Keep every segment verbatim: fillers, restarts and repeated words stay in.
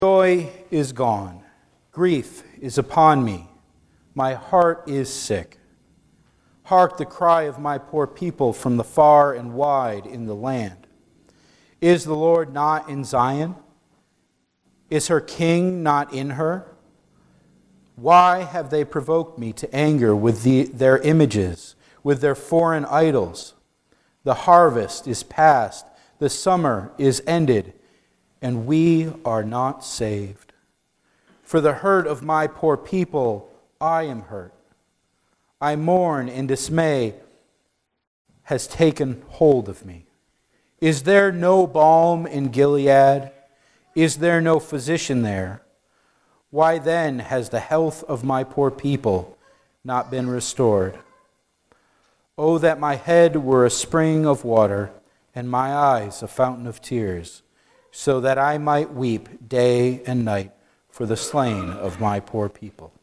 Joy is gone. Grief is upon me. My heart is sick. Hark the cry of my poor people from the far and wide in the land. Is the Lord not in Zion? Is her king not in her? Why have they provoked me to anger with the, their images, with their foreign idols? The harvest is past, the summer is ended, and we are not saved. For the hurt of my poor people, I am hurt. I mourn and dismay has taken hold of me. Is there no balm in Gilead? Is there no physician there? Why then has the health of my poor people not been restored? Oh, that my head were a spring of water, and my eyes a fountain of tears, so that I might weep day and night for the slain of my poor people.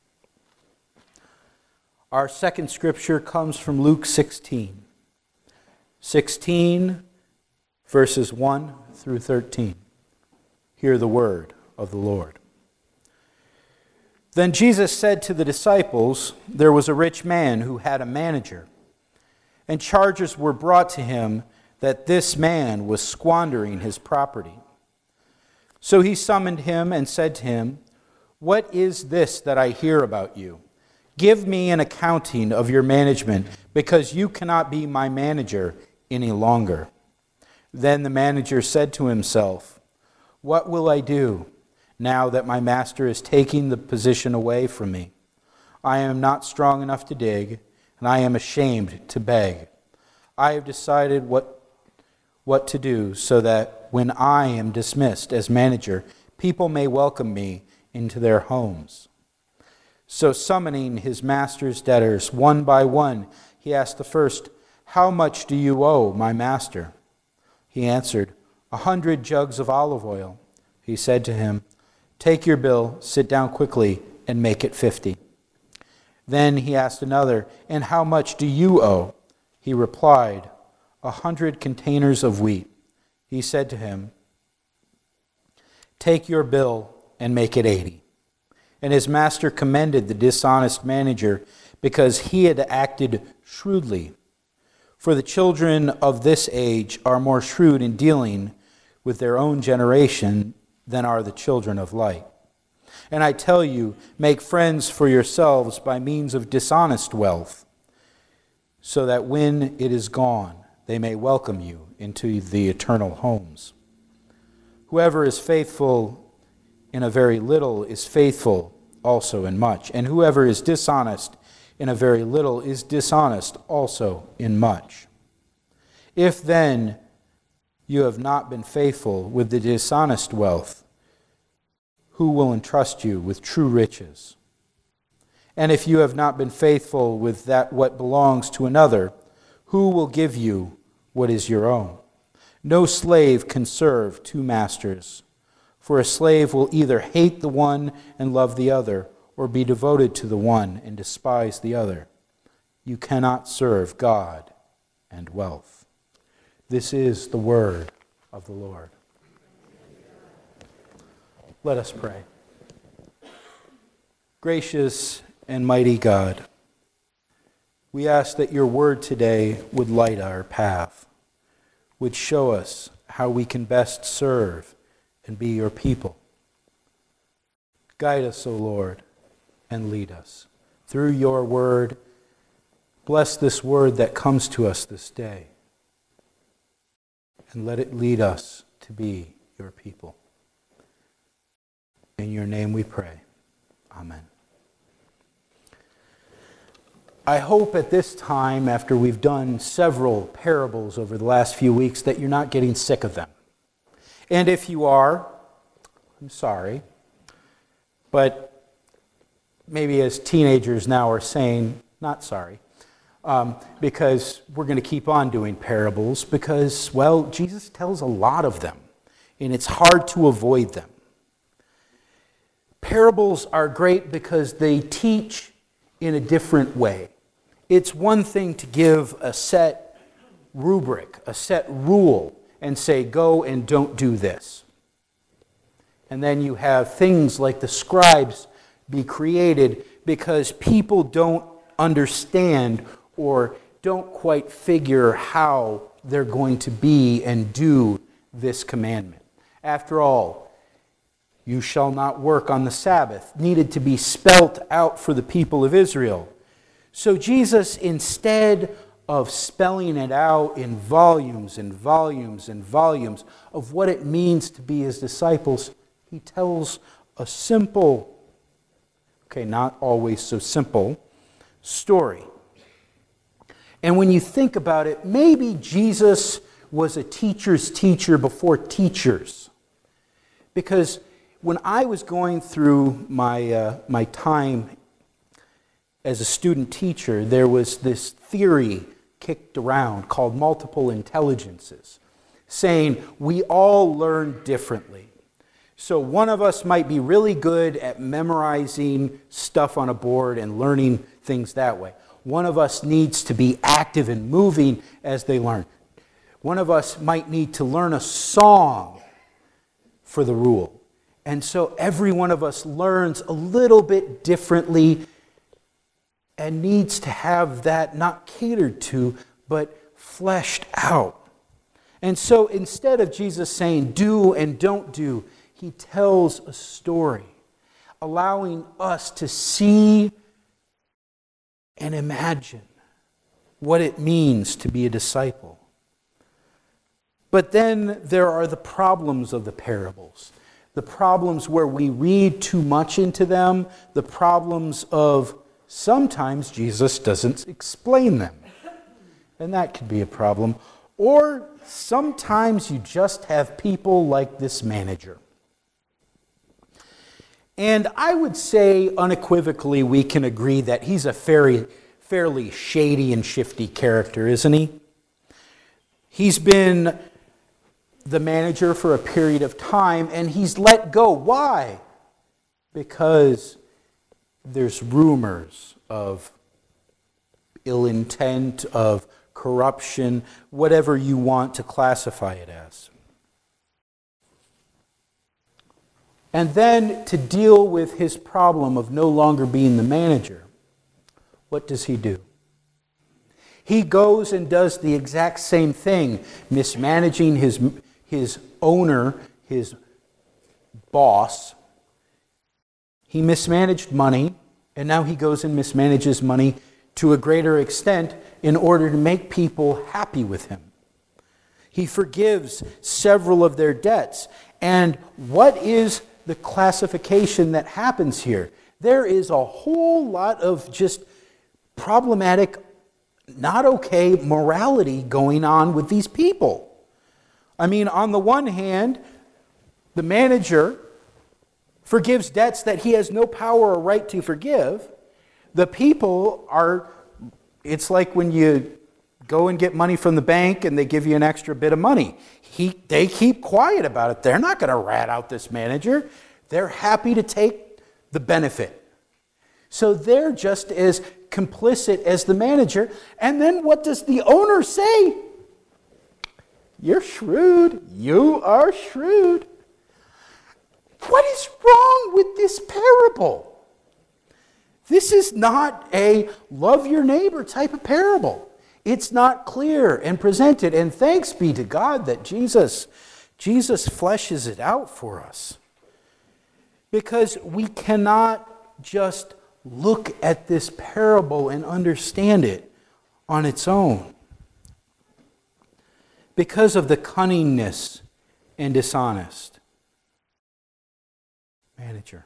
Our second scripture comes from Luke sixteen. sixteen, verses one through thirteen. Hear the word of the Lord. Then Jesus said to the disciples, there was a rich man who had a manager, and charges were brought to him that this man was squandering his property. So he summoned him and said to him, "What is this that I hear about you? Give me an accounting of your management, because you cannot be my manager any longer." Then the manager said to himself, "What will I do now that my master is taking the position away from me? I am not strong enough to dig, and I am ashamed to beg. I have decided what what to do so that when I am dismissed as manager, people may welcome me into their homes." So summoning his master's debtors one by one, he asked the first, "How much do you owe my master?" He answered, "A hundred jugs of olive oil." He said to him, "Take your bill, sit down quickly, and make it fifty." Then he asked another, "And how much do you owe?" He replied, "A hundred containers of wheat." He said to him, "Take your bill and make it eighty." And his master commended the dishonest manager because he had acted shrewdly. For the children of this age are more shrewd in dealing with their own generation than are the children of light. And I tell you, make friends for yourselves by means of dishonest wealth, so that when it is gone, they may welcome you into the eternal homes. Whoever is faithful in a very little is faithful also in much, and whoever is dishonest in a very little is dishonest also in much. If then you have not been faithful with the dishonest wealth, who will entrust you with true riches? And if you have not been faithful with that what belongs to another, who will give you what is your own? No slave can serve two masters, for a slave will either hate the one and love the other, or be devoted to the one and despise the other. You cannot serve God and wealth. This is the word of the Lord. Let us pray. Gracious and mighty God, we ask that your word today would light our path, would show us how we can best serve and be your people. Guide us, O Lord, and lead us through your word. Bless this word that comes to us this day, and let it lead us to be your people. In your name we pray. Amen. I hope at this time, after we've done several parables over the last few weeks, that you're not getting sick of them. And if you are, I'm sorry. But maybe as teenagers now are saying, not sorry. Um, because we're going to keep on doing parables because, well, Jesus tells a lot of them, and it's hard to avoid them. Parables are great because they teach in a different way. It's one thing to give a set rubric, a set rule, and say, go and don't do this. And then you have things like the scribes be created because people don't understand or don't quite figure how they're going to be and do this commandment. After all, you shall not work on the Sabbath needed to be spelt out for the people of Israel. So Jesus, instead of spelling it out in volumes and volumes and volumes of what it means to be his disciples, he tells a simple, okay, not always so simple, story. And when you think about it, maybe Jesus was a teacher's teacher before teachers. Because when I was going through my, uh, my time as a student teacher, there was this theory kicked around called multiple intelligences, saying we all learn differently. So one of us might be really good at memorizing stuff on a board and learning things that way. One of us needs to be active and moving as they learn. One of us might need to learn a song for the rule. And so every one of us learns a little bit differently and needs to have that not catered to, but fleshed out. And so instead of Jesus saying do and don't do, he tells a story, allowing us to see and imagine what it means to be a disciple. But then there are the problems of the parables, the problems where we read too much into them, the problems of sometimes Jesus doesn't explain them. And that could be a problem. Or sometimes you just have people like this manager. And I would say unequivocally we can agree that he's a fairly, fairly shady and shifty character, isn't he? He's been the manager for a period of time and he's let go. Why? Because there's rumors of ill intent, of corruption, whatever you want to classify it as. And then to deal with his problem of no longer being the manager, what does he do? He goes and does the exact same thing, mismanaging his, his owner, his boss. He mismanaged money, and now he goes and mismanages money to a greater extent in order to make people happy with him. He forgives several of their debts. And what is the classification that happens here? There is a whole lot of just problematic, not okay morality going on with these people. I mean, on the one hand, the manager forgives debts that he has no power or right to forgive. The people are, it's like when you go and get money from the bank and they give you an extra bit of money. He, they keep quiet about it. They're not going to rat out this manager. They're happy to take the benefit. So they're just as complicit as the manager. And then what does the owner say? You're shrewd. You are shrewd. What is wrong with this parable? This is not a love your neighbor type of parable. It's not clear and presented. And thanks be to God that Jesus, Jesus fleshes it out for us. Because we cannot just look at this parable and understand it on its own. Because of the cunningness and dishonest manager.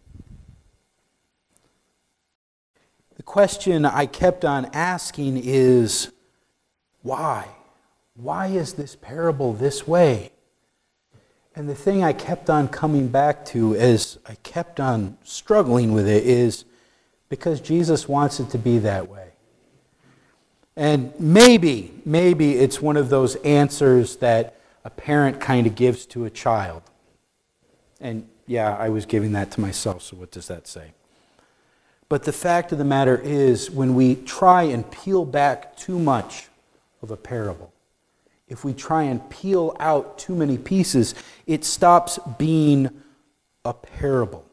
The question I kept on asking is, why? Why is this parable this way? And the thing I kept on coming back to as I kept on struggling with it is because Jesus wants it to be that way. And maybe, maybe it's one of those answers that a parent kind of gives to a child. And yeah, I was giving that to myself, so what does that say? But the fact of the matter is, when we try and peel back too much of a parable, if we try and peel out too many pieces, it stops being a parable.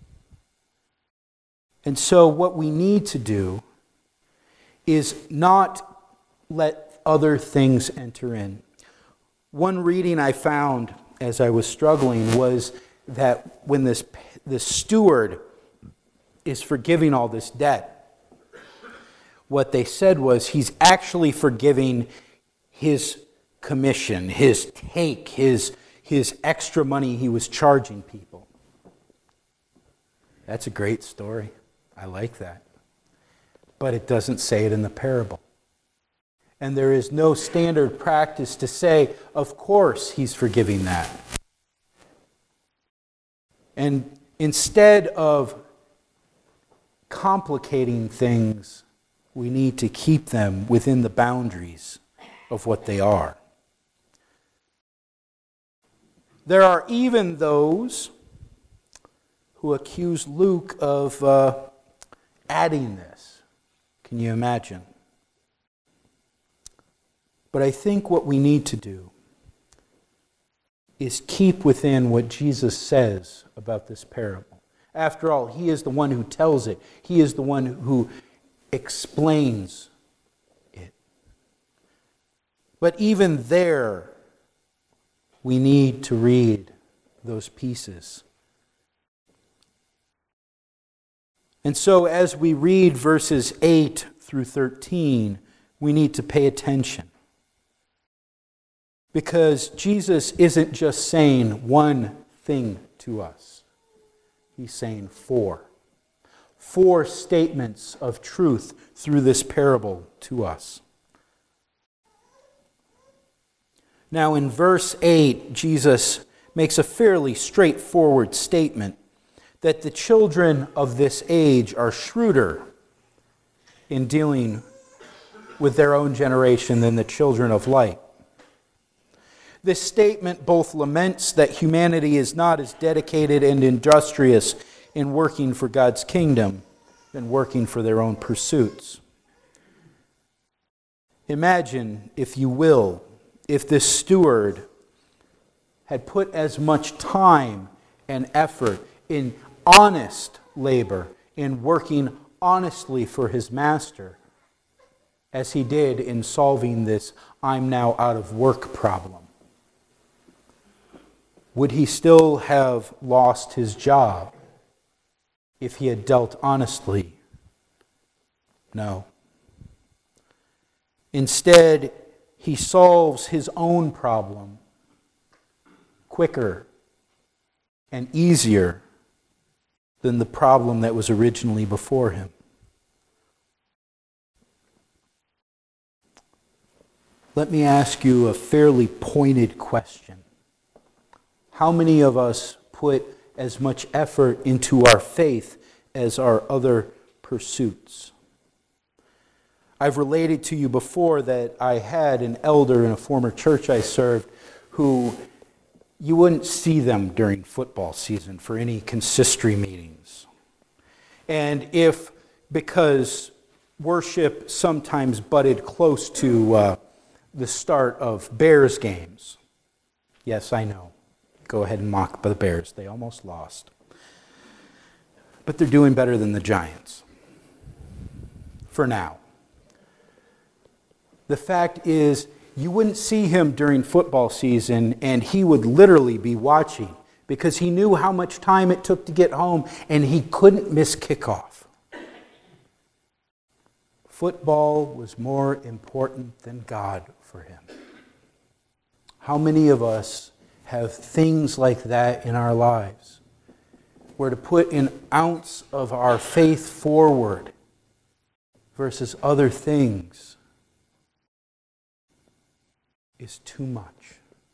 And so what we need to do is not let other things enter in. One reading I found as I was struggling was that when this, this steward is forgiving all this debt, what they said was he's actually forgiving his commission, his take, his, his extra money he was charging people. That's a great story. I like that. But it doesn't say it in the parable. And there is no standard practice to say, of course he's forgiving that. And instead of complicating things, we need to keep them within the boundaries of what they are. There are even those who accuse Luke of uh, adding this. Can you imagine? But I think what we need to do is keep within what Jesus says about this parable. After all, he is the one who tells it. He is the one who explains it. But even there, we need to read those pieces. And so as we read verses eight through thirteen, we need to pay attention. Because Jesus isn't just saying one thing to us. He's saying four. Four statements of truth through this parable to us. Now in verse eight, Jesus makes a fairly straightforward statement that the children of this age are shrewder in dealing with their own generation than the children of light. This statement both laments that humanity is not as dedicated and industrious in working for God's kingdom than working for their own pursuits. Imagine, if you will, if this steward had put as much time and effort in honest labor, in working honestly for his master, as he did in solving this I'm now out of work problem. Would he still have lost his job if he had dealt honestly? No. Instead, he solves his own problem quicker and easier than the problem that was originally before him. Let me ask you a fairly pointed question. How many of us put as much effort into our faith as our other pursuits? I've related to you before that I had an elder in a former church I served who you wouldn't see them during football season for any consistory meetings. And if, because worship sometimes butted close to uh, the start of Bears games. Yes, I know. Go ahead and mock the Bears. They almost lost. But they're doing better than the Giants. For now. The fact is, you wouldn't see him during football season, and he would literally be watching because he knew how much time it took to get home, and he couldn't miss kickoff. Football was more important than God for him. How many of us have things like that in our lives, where to put an ounce of our faith forward versus other things is too much?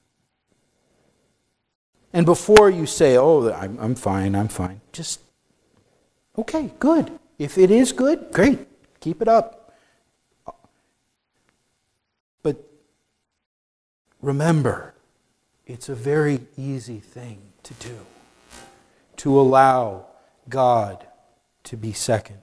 And before you say, oh, I'm, I'm fine, I'm fine, just, okay, good. If it is good, great, keep it up. But remember, it's a very easy thing to do, to allow God to be second.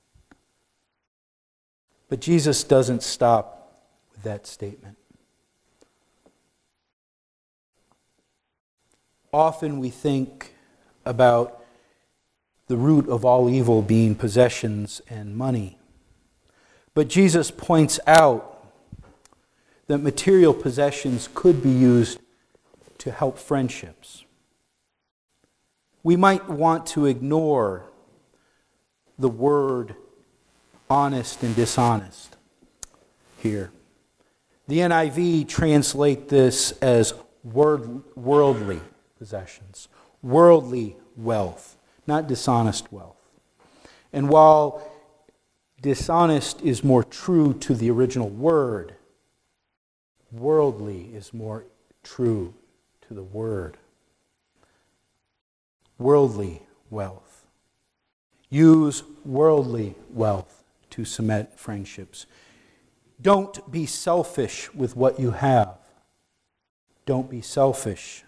But Jesus doesn't stop with that statement. Often we think about the root of all evil being possessions and money. But Jesus points out that material possessions could be used to help friendships. We might want to ignore the word honest and dishonest here. The N I V translate this as word, worldly possessions, worldly wealth, not dishonest wealth. And while dishonest is more true to the original word, worldly is more true to the word. Worldly wealth. Use worldly wealth to cement friendships. Don't be selfish with what you have. Don't be selfish.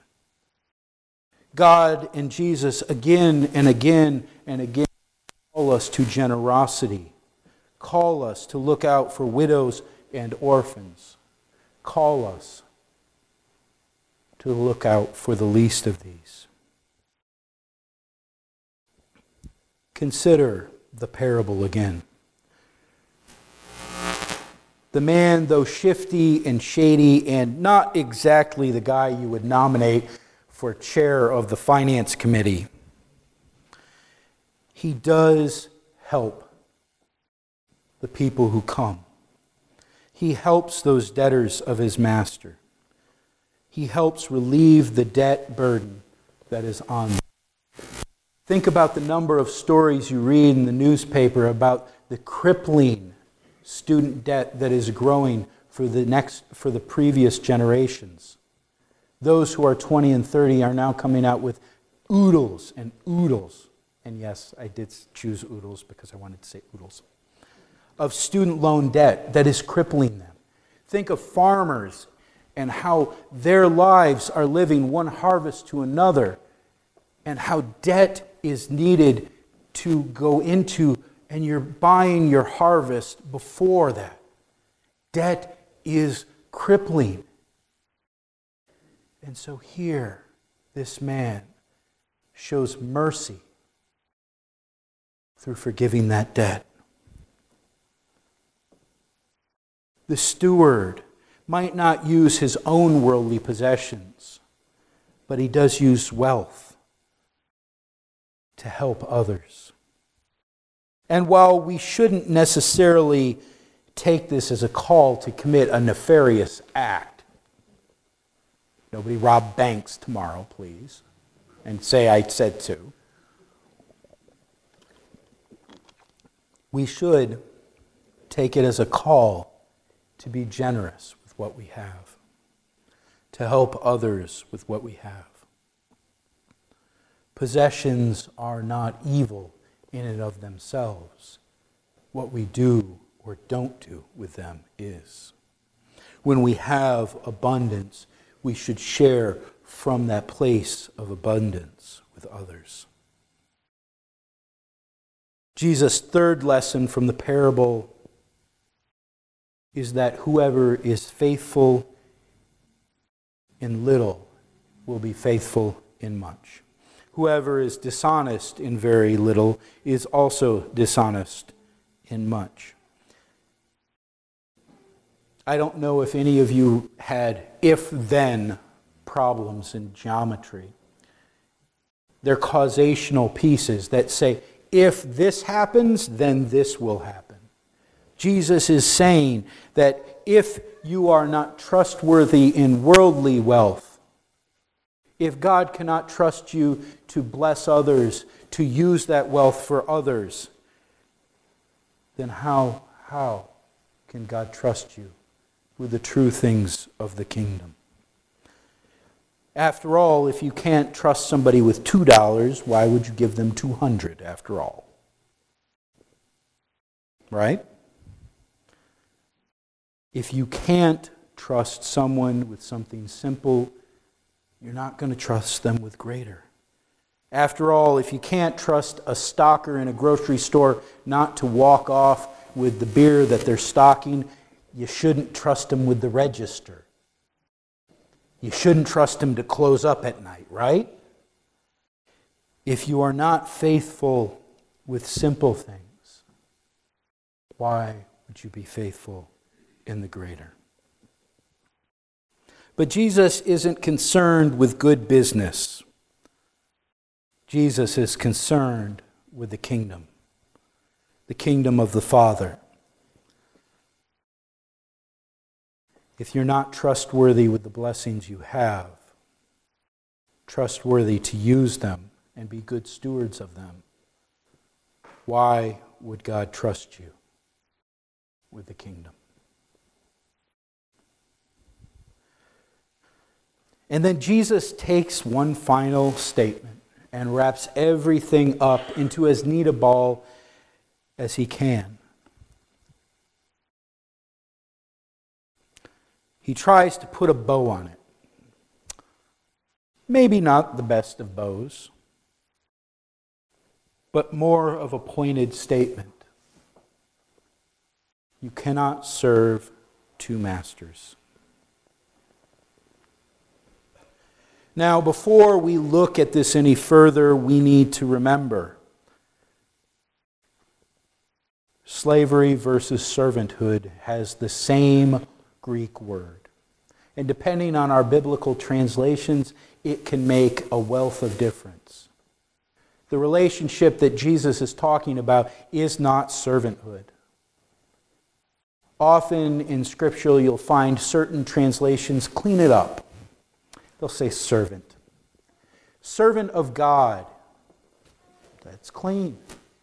God and Jesus again and again and again call us to generosity. Call us to look out for widows and orphans. Call us to look out for the least of these. Consider the parable again. The man, though shifty and shady and not exactly the guy you would nominate for chair of the finance committee, he does help the people who come. He helps those debtors of his master. He helps relieve the debt burden that is on them. Think about the number of stories you read in the newspaper about the crippling student debt that is growing for the next for the previous generations. Those who are twenty and thirty are now coming out with oodles and oodles. And yes, I did choose oodles because I wanted to say oodles. Of student loan debt that is crippling them. Think of farmers and how their lives are living one harvest to another, and how debt is needed to go into, and you're buying your harvest before that. Debt is crippling. And so here, this man shows mercy through forgiving that debt. The steward might not use his own worldly possessions, but he does use wealth to help others. And while we shouldn't necessarily take this as a call to commit a nefarious act, nobody rob banks tomorrow, please, and say I said to. We should take it as a call to be generous with what we have, to help others with what we have. Possessions are not evil in and of themselves. What we do or don't do with them is. When we have abundance, we should share from that place of abundance with others. Jesus' third lesson from the parable is that whoever is faithful in little will be faithful in much. Whoever is dishonest in very little is also dishonest in much. I don't know if any of you had if-then problems in geometry. They're causational pieces that say, if this happens, then this will happen. Jesus is saying that if you are not trustworthy in worldly wealth, if God cannot trust you to bless others, to use that wealth for others, then how, how can God trust you with the true things of the kingdom? After all, if you can't trust somebody with two dollars, why would you give them two hundred after all? Right? If you can't trust someone with something simple, you're not going to trust them with greater. After all, if you can't trust a stocker in a grocery store not to walk off with the beer that they're stocking, you shouldn't trust them with the register. You shouldn't trust them to close up at night, right? If you are not faithful with simple things, why would you be faithful in the greater? But Jesus isn't concerned with good business. Jesus is concerned with the kingdom, the kingdom of the Father. If you're not trustworthy with the blessings you have, trustworthy to use them and be good stewards of them, why would God trust you with the kingdom? And then Jesus takes one final statement and wraps everything up into as neat a ball as he can. He tries to put a bow on it. Maybe not the best of bows, but more of a pointed statement. You cannot serve two masters. Now, before we look at this any further, we need to remember slavery versus servanthood has the same Greek word. And depending on our biblical translations, it can make a wealth of difference. The relationship that Jesus is talking about is not servanthood. Often in Scripture, you'll find certain translations clean it up. They'll say servant. Servant of God. That's clean.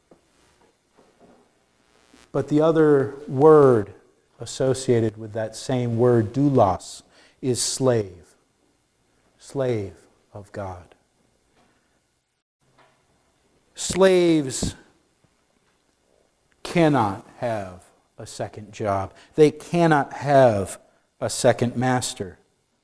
But the other word associated with that same word, doulos, is slave. Slave of God. Slaves cannot have a second job. They cannot have a second master.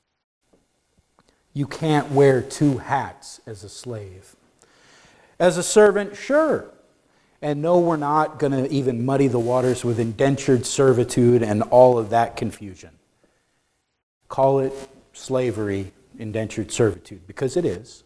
You can't wear two hats as a slave. As a servant, sure. And no, we're not going to even muddy the waters with indentured servitude and all of that confusion. Call it slavery, indentured servitude, because it is.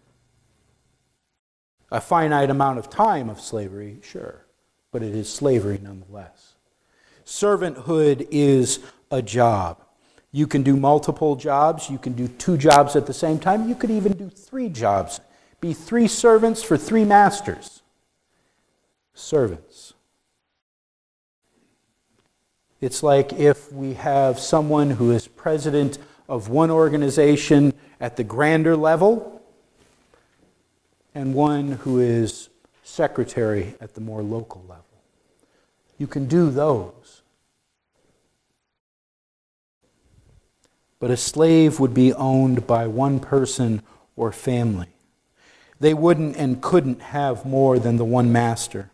A finite amount of time of slavery, sure, but it is slavery nonetheless. Servanthood is a job. You can do multiple jobs. You can do two jobs at the same time. You could even do three jobs. Be three servants for three masters. Servants. It's like if we have someone who is president of one organization at the grander level and one who is secretary at the more local level. You can do those. But a slave would be owned by one person or family. They wouldn't and couldn't have more than the one master.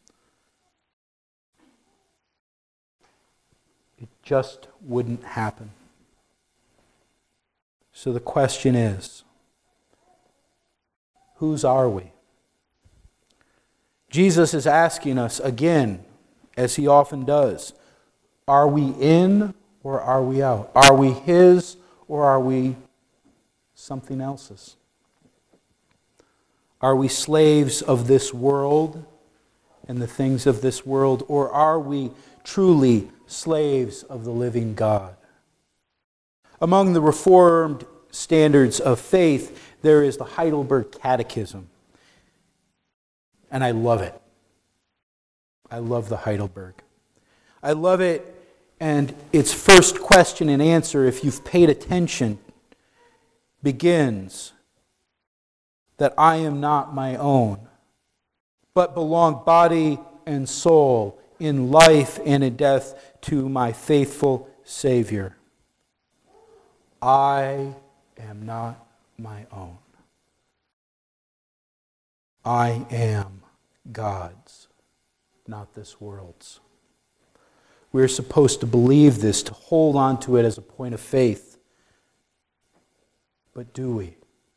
It just wouldn't happen. So the question is, whose are we? Jesus is asking us again, as he often does, are we in or are we out? Are we his or are we something else's? Are we slaves of this world and the things of this world, or are we truly slaves of the living God? Among the Reformed standards of faith, there is the Heidelberg Catechism. And I love it. I love the Heidelberg. I love it, and its first question and answer, if you've paid attention, begins that I am not my own, but belong body and soul in life and in death to my faithful Savior. I am not my own. I am God's, not this world's. We're supposed to believe this, to hold on to it as a point of faith. But do we?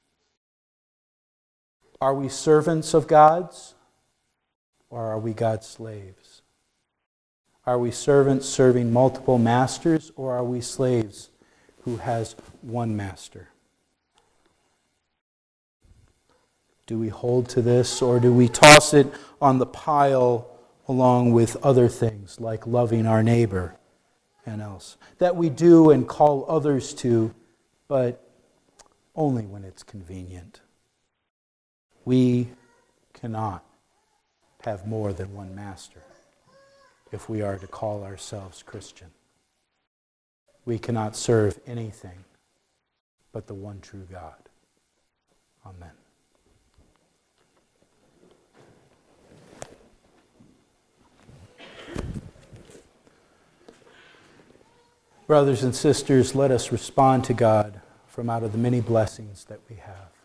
Are we servants of God's, or are we God's slaves? Are we servants serving multiple masters, or are we slaves who has one master? Do we hold to this, or do we toss it on the pile along with other things like loving our neighbor and else? That we do and call others to, but only when it's convenient. We cannot have more than one master if we are to call ourselves Christian. We cannot serve anything but the one true God. Amen. Brothers and sisters, let us respond to God from out of the many blessings that we have.